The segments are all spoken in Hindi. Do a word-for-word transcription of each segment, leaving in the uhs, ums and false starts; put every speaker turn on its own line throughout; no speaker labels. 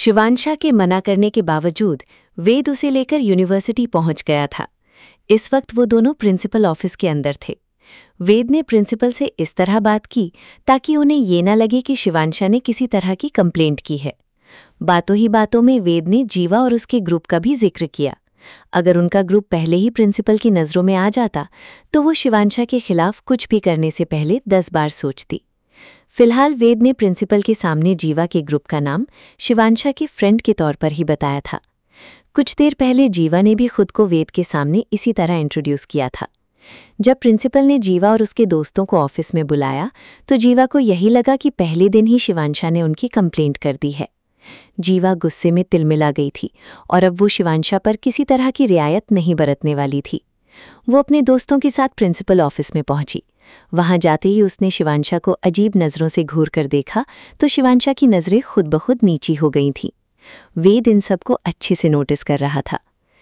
शिवांशा के मना करने के बावजूद वेद उसे लेकर यूनिवर्सिटी पहुंच गया था। इस वक्त वो दोनों प्रिंसिपल ऑफिस के अंदर थे। वेद ने प्रिंसिपल से इस तरह बात की ताकि उन्हें ये ना लगे कि शिवांशा ने किसी तरह की कंप्लेंट की है। बातों ही बातों में वेद ने जीवा और उसके ग्रुप का भी जिक्र किया। अगर उनका ग्रुप पहले ही प्रिंसिपल की नज़रों में आ जाता तो वो शिवांशा के खिलाफ कुछ भी करने से पहले दस बार सोचती। फिलहाल वेद ने प्रिंसिपल के सामने जीवा के ग्रुप का नाम शिवांशा के फ्रेंड के तौर पर ही बताया था। कुछ देर पहले जीवा ने भी खुद को वेद के सामने इसी तरह इंट्रोड्यूस किया था। जब प्रिंसिपल ने जीवा और उसके दोस्तों को ऑफिस में बुलाया तो जीवा को यही लगा कि पहले दिन ही शिवांशा ने उनकी कंप्लेंट कर दी है। जीवा गुस्से में तिलमिला गई थी और अब वो शिवांशा पर किसी तरह की रियायत नहीं बरतने वाली थी। वो अपने दोस्तों के साथ प्रिंसिपल ऑफिस में पहुंची। वहां जाते ही उसने शिवांशा को अजीब नज़रों से घूर कर देखा तो शिवांशा की नज़रें खुद ब खुद नीची हो गई थीं। वेद इन सबको अच्छे से नोटिस कर रहा था।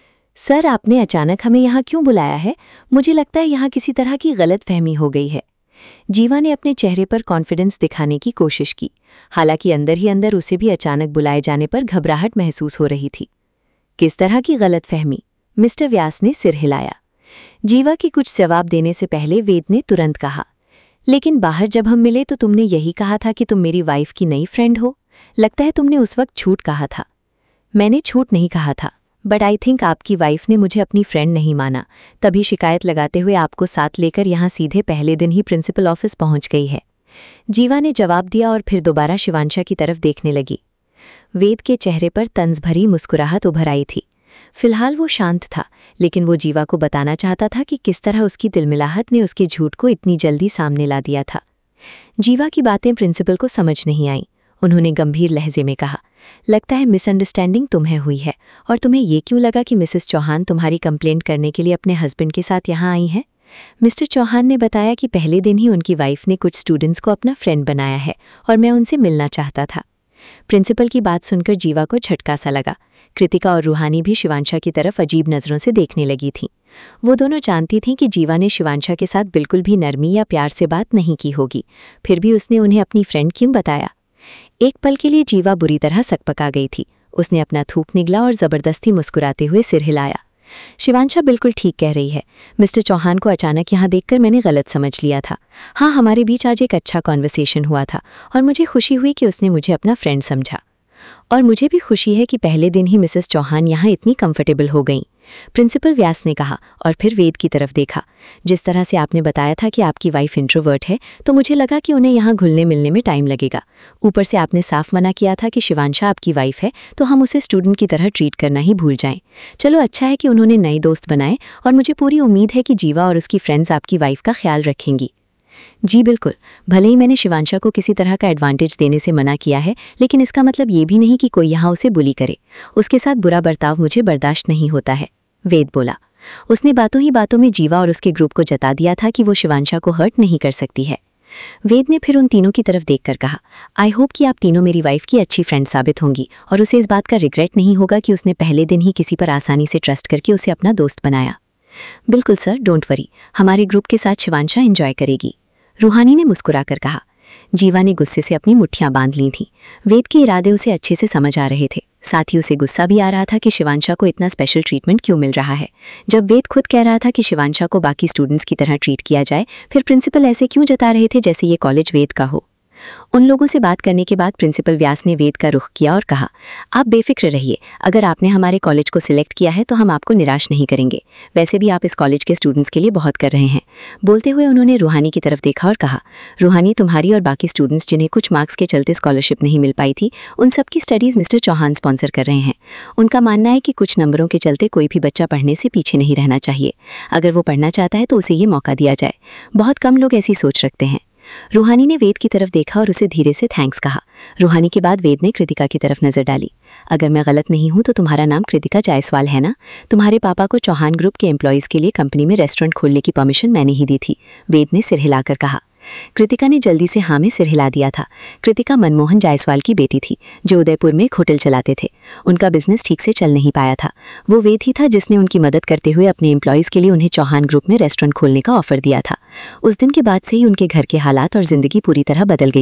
सर, आपने अचानक हमें यहाँ क्यों बुलाया है? मुझे लगता है यहाँ किसी तरह की गलतफहमी हो गई है। जीवा ने अपने चेहरे पर कॉन्फिडेंस दिखाने की कोशिश की, हालांकि अंदर ही अंदर उसे भी अचानक बुलाए जाने पर घबराहट महसूस हो रही थी। किस तरह की गलतफहमी? मिस्टर व्यास ने सिर हिलाया। जीवा के कुछ जवाब देने से पहले वेद ने तुरंत कहा, लेकिन बाहर जब हम मिले तो तुमने यही कहा था कि तुम मेरी वाइफ की नई फ्रेंड हो। लगता है तुमने उस वक्त झूठ कहा था। मैंने झूठ नहीं कहा था, बट आई थिंक आपकी वाइफ ने मुझे अपनी फ्रेंड नहीं माना, तभी शिकायत लगाते हुए आपको साथ लेकर यहाँ सीधे पहले दिन ही प्रिंसिपल ऑफिस पहुँच गई है। जीवा ने जवाब दिया और फिर दोबारा शिवांशा की तरफ देखने लगी। वेद के चेहरे पर तंज भरी मुस्कुराहट उभर आई थी। फिलहाल वो शांत था, लेकिन वो जीवा को बताना चाहता था कि किस तरह उसकी तिलमिलाहट ने उसके झूठ को इतनी जल्दी सामने ला दिया था। जीवा की बातें प्रिंसिपल को समझ नहीं आईं। उन्होंने गंभीर लहजे में कहा, लगता है मिसअंडरस्टैंडिंग तुम्हें हुई है, और तुम्हें ये क्यों लगा कि मिसेस चौहान तुम्हारी कंप्लेंट करने के लिए अपने हस्बैंड के साथ यहाँ आई हैं? मिस्टर चौहान ने बताया कि पहले दिन ही उनकी वाइफ ने कुछ स्टूडेंट्स को अपना फ्रेंड बनाया है और मैं उनसे मिलना चाहता था। प्रिंसिपल की बात सुनकर जीवा को झटका सा लगा। कृतिका और रूहानी भी शिवांशा की तरफ अजीब नज़रों से देखने लगी थीं। वो दोनों जानती थीं कि जीवा ने शिवांशा के साथ बिल्कुल भी नरमी या प्यार से बात नहीं की होगी, फिर भी उसने उन्हें अपनी फ्रेंड क्यों बताया? एक पल के लिए जीवा बुरी तरह सकपका गई थी। उसने अपना थूक निगला और ज़बरदस्ती मुस्कुराते हुए सिर हिलाया। शिवांशा बिल्कुल ठीक कह रही है। मिस्टर चौहान को अचानक यहाँ देखकर मैंने गलत समझ लिया था। हाँ, हमारे बीच आज एक अच्छा कॉन्वर्सेशन हुआ था और मुझे खुशी हुई कि उसने मुझे अपना फ्रेंड समझा। और मुझे भी खुशी है कि पहले दिन ही मिसेस चौहान यहाँ इतनी कंफर्टेबल हो गईं, प्रिंसिपल व्यास ने कहा और फिर वेद की तरफ देखा। जिस तरह से आपने बताया था कि आपकी वाइफ इंट्रोवर्ट है, तो मुझे लगा कि उन्हें यहाँ घुलने मिलने में टाइम लगेगा। ऊपर से आपने साफ मना किया था कि शिवांशा आपकी वाइफ है, तो हम उसे स्टूडेंट की तरह ट्रीट करना ही भूल जाएं। चलो, अच्छा है कि उन्होंने नए दोस्त बनाए और मुझे पूरी उम्मीद है कि जीवा और उसकी फ्रेंड्स आपकी वाइफ का ख्याल रखेंगी। जी बिल्कुल, भले ही मैंने शिवांशा को किसी तरह का एडवांटेज देने से मना किया है, लेकिन इसका मतलब ये भी नहीं कि कोई यहाँ उसे बुली करे। उसके साथ बुरा बर्ताव मुझे बर्दाश्त नहीं होता है, वेद बोला। उसने बातों ही बातों में जीवा और उसके ग्रुप को जता दिया था कि वो शिवांशा को हर्ट नहीं कर सकती है। वेद ने फिर उन तीनों की तरफ देखकर कहा, आई होप कि आप तीनों मेरी वाइफ की अच्छी फ्रेंड साबित होंगी और उसे इस बात का रिग्रेट नहीं होगा कि उसने पहले दिन ही किसी पर आसानी से ट्रस्ट करके उसे अपना दोस्त बनाया। बिल्कुल सर, डोंट वरी, हमारे ग्रुप के साथ शिवांशा एंजॉय करेगी, रूहानी ने मुस्कुराकर कहा। जीवा ने गुस्से से अपनी मुट्ठियां बांध ली थीं। वेद के इरादे उसे अच्छे से समझ आ रहे थे, साथ ही उसे गुस्सा भी आ रहा था कि शिवांशा को इतना स्पेशल ट्रीटमेंट क्यों मिल रहा है। जब वेद खुद कह रहा था कि शिवांशा को बाकी स्टूडेंट्स की तरह ट्रीट किया जाए, फिर प्रिंसिपल ऐसे क्यों जता रहे थे जैसे ये कॉलेज वेद का हो। उन लोगों से बात करने के बाद प्रिंसिपल व्यास ने वेद का रुख किया और कहा, आप बेफिक्र रहिए, अगर आपने हमारे कॉलेज को सिलेक्ट किया है तो हम आपको निराश नहीं करेंगे। वैसे भी आप इस कॉलेज के स्टूडेंट्स के लिए बहुत कर रहे हैं। बोलते हुए उन्होंने रूहानी की तरफ देखा और कहा, रूहानी, तुम्हारी और बाकी स्टूडेंट्स जिन्हें कुछ मार्क्स के चलते स्कॉलरशिप नहीं मिल पाई थी, उन सबकी स्टडीज़ मिस्टर चौहान स्पॉन्सर कर रहे हैं। उनका मानना है कि कुछ नंबरों के चलते कोई भी बच्चा पढ़ने से पीछे नहीं रहना चाहिए। अगर वो पढ़ना चाहता है तो उसे ये मौका दिया जाए। बहुत कम लोग ऐसी सोच रखते हैं। रूहानी ने वेद की तरफ देखा और उसे धीरे से थैंक्स कहा। रूहानी के बाद वेद ने कृतिका की तरफ नजर डाली। अगर मैं गलत नहीं हूं तो तुम्हारा नाम कृतिका जायसवाल है ना? तुम्हारे पापा को चौहान ग्रुप के एम्प्लॉयज़ के लिए कंपनी में रेस्टोरेंट खोलने की परमिशन मैंने ही दी थी, वेद ने सिर हिलाकर कहा। कृतिका ने जल्दी से हाँ में सिर हिला दिया था। कृतिका मनमोहन जायसवाल की बेटी थी जो उदयपुर में एक होटल चलाते थे। उनका बिजनेस ठीक से चल नहीं पाया था। वो वेद ही था जिसने उनकी मदद करते हुए अपने एम्प्लॉयज़ के लिए उन्हें चौहान ग्रुप में रेस्टोरेंट खोलने का ऑफर दिया था। उस दिन के बाद से ही उनके घर के हालात और जिंदगी पूरी तरह बदल गई थी।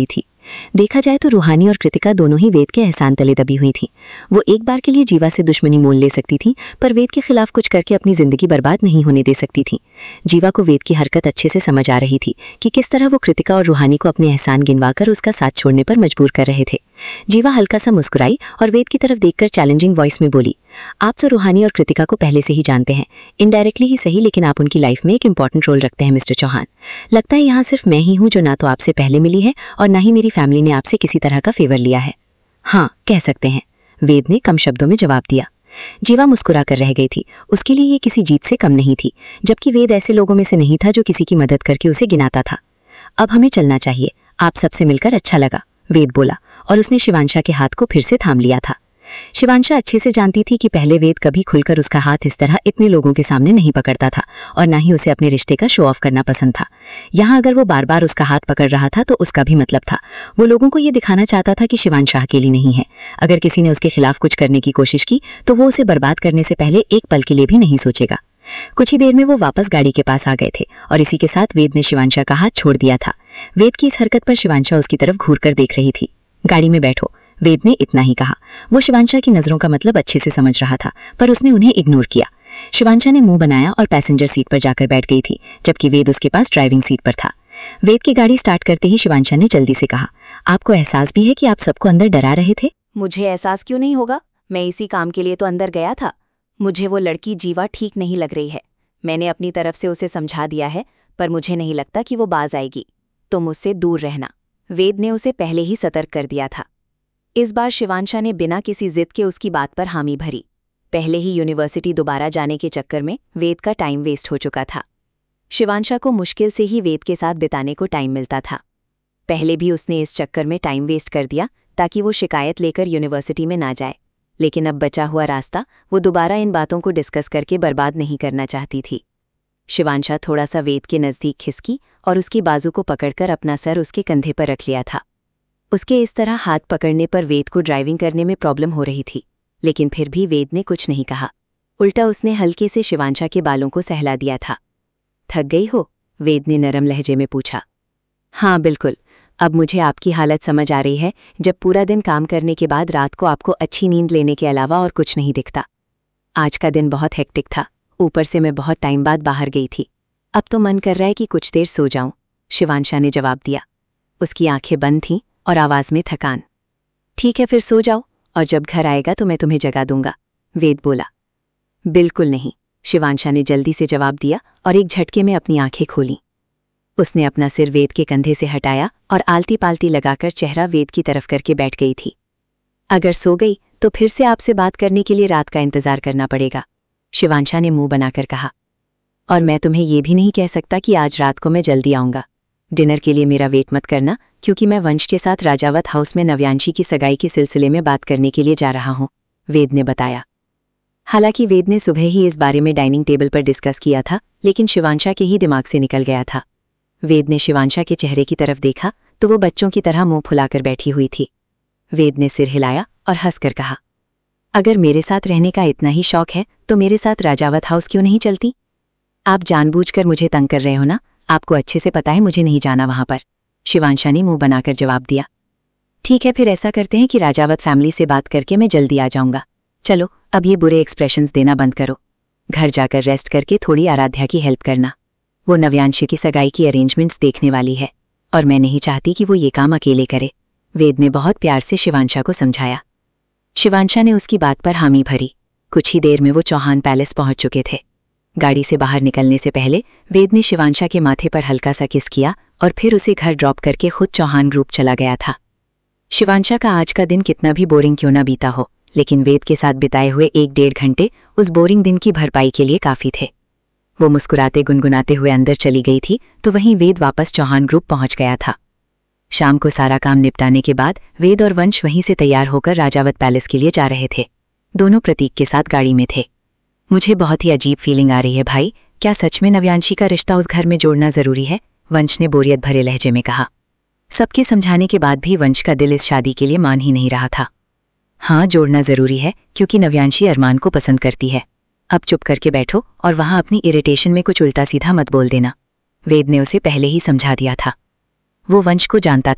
देखा जाए तो रूहानी और कृतिका दोनों ही वेद के एहसान तले दबी हुई थी। वो एक बार के लिए जीवा से दुश्मनी मोल ले सकती थी, पर वेद के खिलाफ कुछ करके अपनी जिंदगी बर्बाद नहीं होने दे सकती थी। जीवा को वेद की हरकत अच्छे से समझ आ रही थी कि किस तरह वो कृतिका और रूहानी को अपने एहसान गिनवाकर उसका साथ छोड़ने पर मजबूर कर रहे थे। जीवा हल्का सा मुस्कुराई और वेद की तरफ देखकर चैलेंजिंग वॉइस में बोली, आप तो रूहानी और कृतिका को पहले से ही जानते हैं, इनडायरेक्टली ही सही, लेकिन आप उनकी लाइफ में एक इंपॉर्टेंट रोल रखते हैं मिस्टर चौहान। लगता है यहाँ सिर्फ मैं ही हूँ जो ना तो आपसे पहले मिली है और ना ही मेरी फैमिली ने आपसे किसी तरह का फेवर लिया है। हाँ, कह सकते हैं, वेद ने कम शब्दों में जवाब दिया। जीवा मुस्कुरा कर रह गई थी। उसके लिए ये किसी जीत से कम नहीं थी, जबकि वेद ऐसे लोगों में से नहीं था जो किसी की मदद करके उसे गिनाता था। अब हमें चलना चाहिए, आप सबसे मिलकर अच्छा लगा, वेद बोला और उसने शिवांशा के हाथ को फिर से थाम लिया था। शिवांशा अच्छे से जानती थी कि पहले वेद कभी खुलकर उसका हाथ इस तरह इतने लोगों के सामने नहीं पकड़ता था और ना ही उसे अपने रिश्ते का शो ऑफ करना पसंद था। यहाँ अगर वो बार बार उसका हाथ पकड़ रहा था तो उसका भी मतलब था, वो लोगों को ये दिखाना चाहता था कि शिवांशा अकेली नहीं है। अगर किसी ने उसके खिलाफ कुछ करने की कोशिश की तो वो उसे बर्बाद करने से पहले एक पल के लिए भी नहीं सोचेगा। कुछ ही देर में वो वापस गाड़ी के पास आ गए थे और इसी के साथ वेद ने शिवांशा का हाथ छोड़ दिया था। वेद की इस हरकत पर शिवांशा उसकी तरफ घूर कर देख रही थी। गाड़ी में बैठो, वेद ने इतना ही कहा। वो शिवांशा की नजरों का मतलब अच्छे से समझ रहा था, पर उसने उन्हें इग्नोर किया। शिवांशा ने मुंह बनाया और पैसेंजर सीट पर जाकर बैठ गई थी, जबकि वेद उसके पास ड्राइविंग सीट पर था। वेद की गाड़ी स्टार्ट करते ही शिवांशा ने जल्दी से कहा, आपको एहसास भी है कि आप सबको अंदर डरा रहे थे?
मुझे एहसास क्यों नहीं होगा, मैं इसी काम के लिए तो अंदर गया था। मुझे वो लड़की जीवा ठीक नहीं लग रही है। मैंने अपनी तरफ से उसे समझा दिया है, पर मुझे नहीं लगता कि वो बाज आएगी। तुम उससे दूर रहना, वेद ने उसे पहले ही सतर्क कर दिया था। इस बार शिवांशा ने बिना किसी जिद के उसकी बात पर हामी भरी। पहले ही यूनिवर्सिटी दोबारा जाने के चक्कर में वेद का टाइम वेस्ट हो चुका था। शिवांशा को मुश्किल से ही वेद के साथ बिताने को टाइम मिलता था। पहले भी उसने इस चक्कर में टाइम वेस्ट कर दिया ताकि वो शिकायत लेकर यूनिवर्सिटी में ना जाए, लेकिन अब बचा हुआ रास्ता वो दोबारा इन बातों को डिस्कस करके बर्बाद नहीं करना चाहती थी। शिवांशा थोड़ा सा वेद के नज़दीक खिसकी और उसकी बाजू को पकड़कर अपना सर उसके कंधे पर रख लिया था। उसके इस तरह हाथ पकड़ने पर वेद को ड्राइविंग करने में प्रॉब्लम हो रही थी, लेकिन फिर भी वेद ने कुछ नहीं कहा। उल्टा उसने हल्के से शिवांशा के बालों को सहला दिया था। थक गई हो, वेद ने नरम लहजे में पूछा। हाँ बिल्कुल, अब मुझे आपकी हालत समझ आ रही है, जब पूरा दिन काम करने के बाद रात को आपको अच्छी नींद लेने के अलावा और कुछ नहीं दिखता। आज का दिन बहुत हेक्टिक था, ऊपर से मैं बहुत टाइम बाद बाहर गई थी। अब तो मन कर रहा है कि कुछ देर सो जाऊं, शिवांशा ने जवाब दिया। उसकी आंखें बंद थीं और आवाज में थकान। ठीक है, फिर सो जाओ और जब घर आएगा तो मैं तुम्हें जगा दूंगा, वेद बोला। बिल्कुल नहीं, शिवांशा ने जल्दी से जवाब दिया और एक झटके में अपनी आंखें खोलीं। उसने अपना सिर वेद के कंधे से हटाया और आलती पालती लगाकर चेहरा वेद की तरफ करके बैठ गई थी। अगर सो गई तो फिर से आपसे बात करने के लिए रात का इंतजार करना पड़ेगा, शिवांशा ने मुंह बनाकर कहा। और मैं तुम्हें यह भी नहीं कह सकता कि आज रात को मैं जल्दी आऊंगा। डिनर के लिए मेरा वेट मत करना, क्योंकि मैं वंश के साथ राजावत हाउस में नव्यांशी की सगाई के सिलसिले में बात करने के लिए जा रहा हूं, वेद ने बताया। हालांकि वेद ने सुबह ही इस बारे में डाइनिंग टेबल पर डिस्कस किया था, लेकिन शिवांशा के ही दिमाग से निकल गया था। वेद ने शिवांशा के चेहरे की तरफ देखा तो वो बच्चों की तरह मुंह फुलाकर बैठी हुई थी। वेद ने सिर हिलाया और हंसकर कहा, अगर मेरे साथ रहने का इतना ही शौक है तो मेरे साथ राजावत हाउस क्यों नहीं चलती? आप जानबूझकर मुझे तंग कर रहे हो ना? आपको अच्छे से पता है मुझे नहीं जाना वहां पर, शिवांशा ने मुंह बनाकर जवाब दिया। ठीक है, फिर ऐसा करते हैं कि राजावत फैमिली से बात करके मैं जल्दी आ जाऊंगा। चलो अब ये बुरे एक्सप्रेशंस देना बंद करो, घर जाकर रेस्ट करके थोड़ी आराध्या की हेल्प करना। वो नव्यांशी की सगाई की अरेंजमेंट्स देखने वाली है और मैं नहीं चाहती कि वो ये काम अकेले करे, वेद ने बहुत प्यार से शिवांशा को समझाया। शिवांशा ने उसकी बात पर हामी भरी। कुछ ही देर में वो चौहान पैलेस पहुंच चुके थे। गाड़ी से बाहर निकलने से पहले वेद ने शिवांशा के माथे पर हल्का सा किस किया और फिर उसे घर ड्रॉप करके खुद चौहान ग्रुप चला गया था। शिवांशा का आज का दिन कितना भी बोरिंग क्यों ना बीता हो, लेकिन वेद के साथ बिताए हुए एक डेढ़ घंटे उस बोरिंग दिन की भरपाई के लिए काफी थे। वो मुस्कुराते गुनगुनाते हुए अंदर चली गई थी तो वहीं वेद वापस चौहान ग्रुप पहुंच गया था। शाम को सारा काम निपटाने के बाद वेद और वंश वहीं से तैयार होकर राजावत पैलेस के लिए जा रहे थे। दोनों प्रतीक के साथ गाड़ी में थे। मुझे बहुत ही अजीब फीलिंग आ रही है भाई, क्या सच में नव्यांशी का रिश्ता उस घर में जोड़ना जरूरी है? वंश ने बोरियत भरे लहजे में कहा। सबके समझाने के बाद भी वंश का दिल इस शादी के लिए मान ही नहीं रहा था। हाँ, जोड़ना जरूरी है क्योंकि नव्यांशी अरमान को पसंद करती है। अब चुप करके बैठो और वहां अपनी इरिटेशन में कुछ उल्टा सीधा मत बोल देना, वेद ने उसे पहले ही समझा दिया था। वो वंश को जानता था।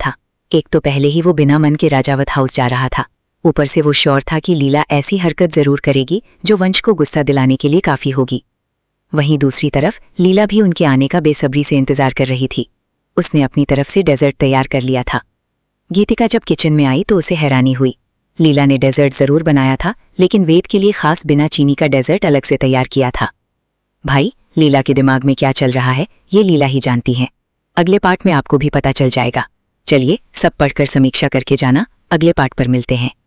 एक तो पहले ही वो बिना मन के राजावत हाउस जा रहा था, ऊपर से वो श्योर था कि लीला ऐसी हरकत जरूर करेगी जो वंश को गुस्सा दिलाने के लिए काफी होगी। वहीं दूसरी तरफ लीला भी उनके आने का बेसब्री से इंतजार कर रही थी। उसने अपनी तरफ से डेजर्ट तैयार कर लिया था। गीतिका जब किचन में आई तो उसे हैरानी हुई। लीला ने डेजर्ट जरूर बनाया था, लेकिन वेद के लिए खास बिना चीनी का डेजर्ट अलग से तैयार किया था। भाई, लीला के दिमाग में क्या चल रहा है ये लीला ही जानती है। अगले पार्ट में आपको भी पता चल जाएगा। चलिए सब पढ़कर समीक्षा करके जाना। अगले पार्ट पर मिलते हैं।